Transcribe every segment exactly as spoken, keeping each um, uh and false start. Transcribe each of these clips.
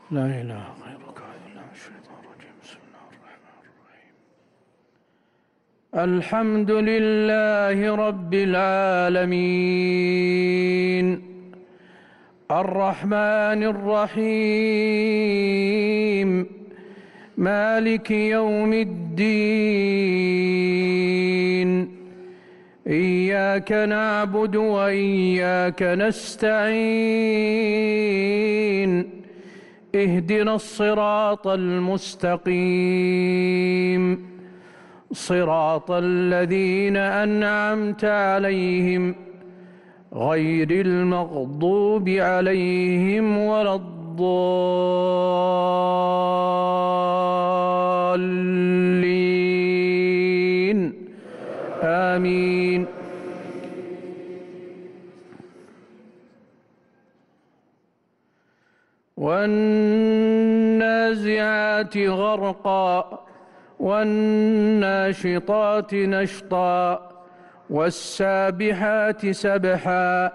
لا إله غيرك إلا الشيطان الرجيم. بسم الله الرحمن الرحيم. الحمد لله رب العالمين الرحمن الرحيم مالك يوم الدين إياك نعبد وإياك نستعين اهدنا الصراط المستقيم صراط الذين أنعمت عليهم غير المغضوب عليهم ولا الضالين آمين. والنازعات غرقا والناشطات نشطا والسابحات سبحا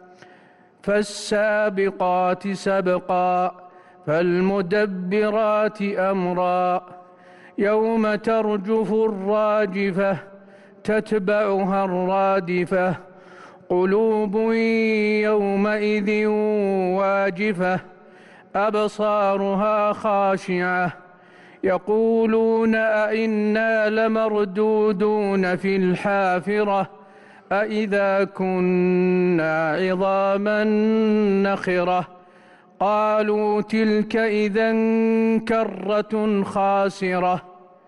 فالسابقات سبقا فالمدبرات أمرا يوم ترجف الراجفة تتبعها الرادفة قلوب يومئذ واجفة أبصارها خاشعة يقولون أئنا لمردودون في الحافرة أئذا كنا عظاما نخرة قالوا تلك إذا كرة خاسرة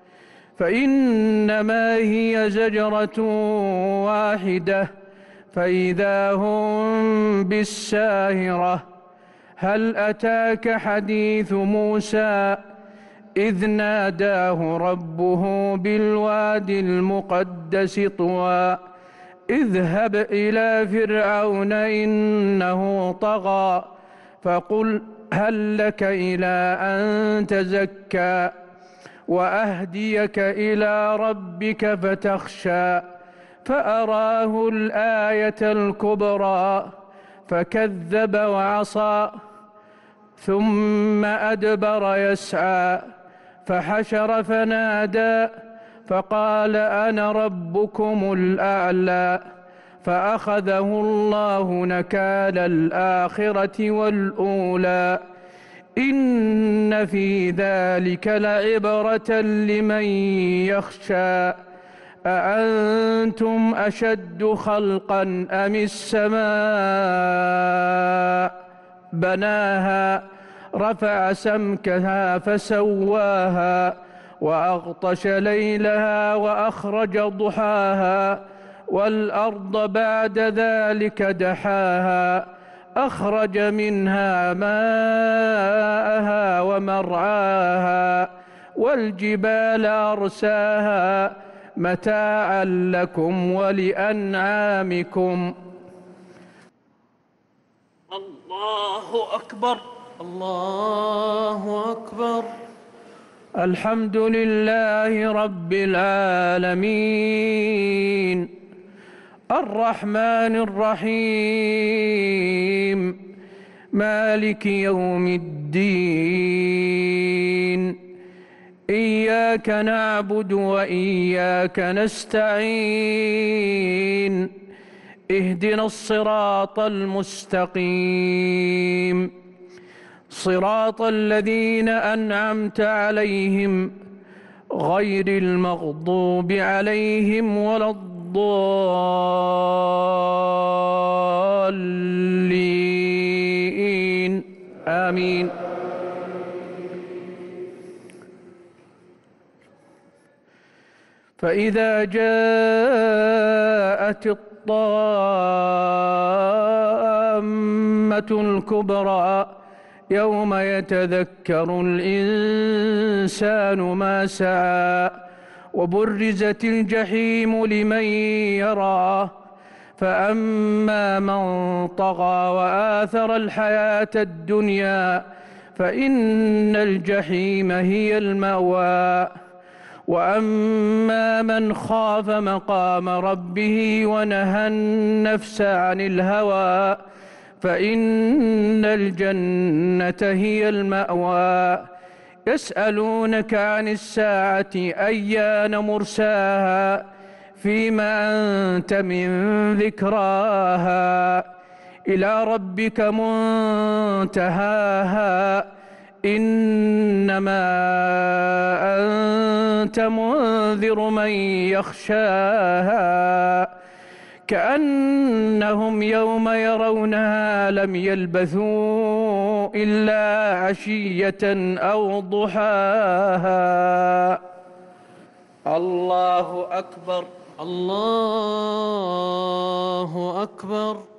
فإنما هي زجرة واحدة فإذا هم بالساهرة هل أتاك حديث موسى إذ ناداه ربه بالواد المقدس طوى اذهب إلى فرعون إنه طغى فقل هل لك إلى أن تزكى وأهديك إلى ربك فتخشى فأراه الآية الكبرى فكذب وعصى ثم أدبر يسعى فحشر فنادى فقال أنا ربكم الأعلى فأخذه الله نكال الآخرة والأولى إن في ذلك لعبرة لمن يخشى أأنتم أشد خلقا أم السماء بناها رفع سمكها فسواها وأغطش ليلها وأخرج ضحاها والأرض بعد ذلك دحاها أخرج منها ماءها ومرعاها والجبال أرساها متاعا لكم ولأنعامكم. الله أكبر الله أكبر. الحمد لله رب العالمين الرحمن الرحيم مالك يوم الدين إياك نعبد وإياك نستعين اهدنا الصراط المستقيم صراط الذين أنعمت عليهم غير المغضوب عليهم ولا الضالين آمين. فإذا جاءت الطامة الكبرى يوم يتذكر الإنسان ما سعى وبرزت الجحيم لمن يرى فأما من طغى وآثر الحياة الدنيا فإن الجحيم هي المأوى وأما من خاف مقام ربه ونهى النفس عن الهوى فإن الجنة هي المأوى. يسألونك عن الساعة أيان مرساها فيما أنت من ذكراها إلى ربك منتهاها إنما أنت منذر من يخشاها كأنهم يوم يرونها لم يلبثوا إلا عشية أو ضحاها. الله أكبر. الله أكبر.